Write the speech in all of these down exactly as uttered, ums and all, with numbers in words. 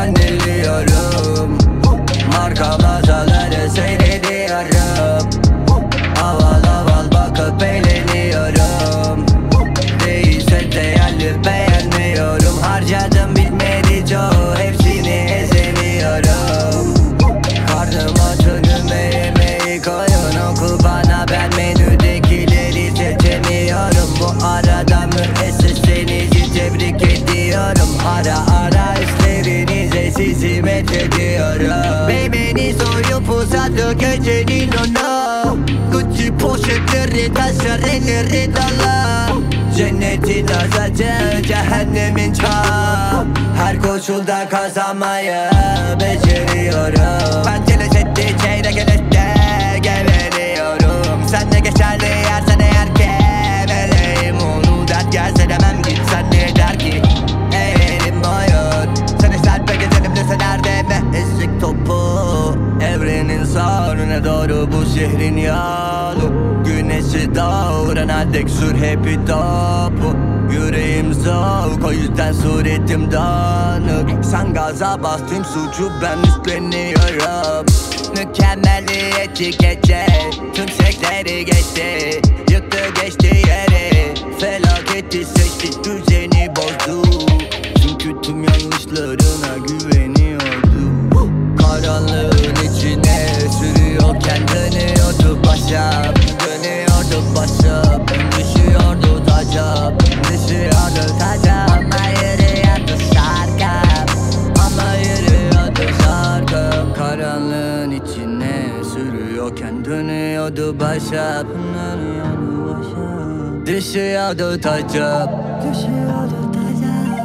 zannediyorum. Marka mağazaları seyrediyorum. Aval aval bakıp eğleniyorum. Değilse değerli beğenmiyorum. Harcadım bitmedi çoğu, hepsini ezemiyorum. Karnım aç önüme yemeği koyun, oku bana, ben menüdekileri seçemiyorum. Bu arada müessesenizi tebrik ediyorum. Ara ara işlerinize sizi methediyorum. Beybeni soyup uzadı gecenin onu. Gucci poşetleri taşır elleri dolu. Cennetin azacı, cehennemin çağı. Her koşulda kazanmayı beceriyorum. Ben geleceğte çeyrek elette geveliyorum. Sen de geçerli yersen eğer geveleyim. Onu dert gelse demem, gitsen ne der ki? Eğerim oyun. Sen serpe gezelim deselerde ve eşlik topu. Evrenin sağrına doğru bu şehrin yolu. Güneşi doğurana dek sür hepi topu. Yüreğim soğuk, o yüzden suretim dağınık. Sen gaza bas, tüm suçu ben üstleniyorum. Mükemmeliyetçi gece tüm sekleri geçti. Yıktı geçti yeri, felaketi seçti, düzeni bozdu. Çünkü tüm yanlışlarına güveniyordu. Karanlığın içine sürüyorken dönüyordu başım. Dönüyordu başım, düşüyordu tacım. Düşüyordu tacım, ama yürüyordu şarkım. Ama yürüyordu şarkım. Karanlığın içine sürüyorken dönüyordu başım. Dönüyordu başım. Düşüyordu tacım. Düşüyordu tacım.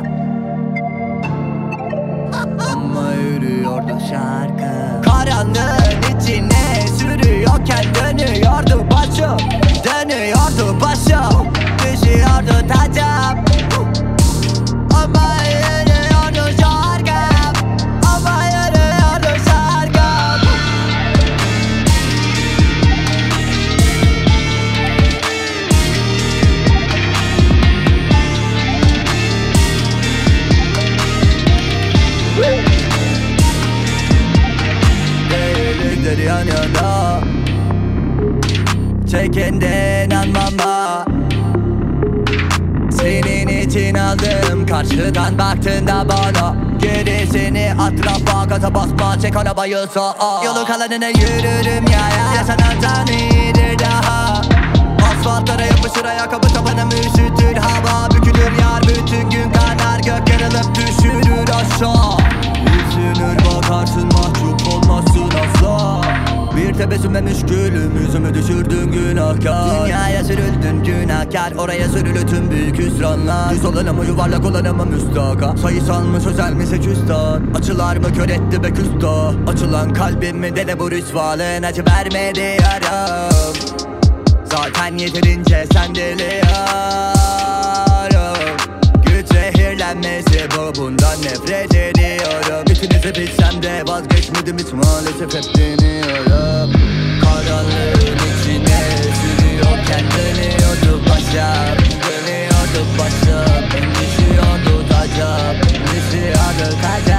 Ama yürüyordu şarkı. Karanlığın içine sürüyorken dönüyordu başım. Dönüyordu başım. Düşüyordu tacım. Ama yürüyordu şarkım. Ama yürüyordu şarkım. Değilikler yan yana, çekenden anmama. Senin için aldım, karşıdan baktığında bana. Gerisini atrafa, gaza basma, çek arabayı sağa. Yolu kalanına yürürüm ya ya, yaşanandan iyidir daha. Asfaltlara yapışır ayakkabı, tabanım üşütür hava. Bükülür yar bütün gün kanar, gök yarılıp düşürür aşağı. Üzülür bakarsın, mahcup olmazsın asla. Bir tebessümle müşkülüm, yüzümü düşürdün günahkar. Dünyaya sürüldün günahkar, oraya sürülü tüm büyük hüsranlar. Düz olanı mı yuvarlak olanı mı müstaka? Sayısal mı sözel mi seçüstan? Açılar mı kör etti be küsta? Açılan kalbimi dele bu rüsvalın acı vermedi yaram. Zaten yeterince sen deliyorum. Güç zehirlenmesi bu, bundan nefret ediyorum. Bütünüzü bilsem de vazgeçmedim hiç, maalesef hep deniyorum. Karanlığın içine sürüyorken dönüyordu başım. Dönüyordu başım, düşüyordu tacım. Düşüyordu tacım.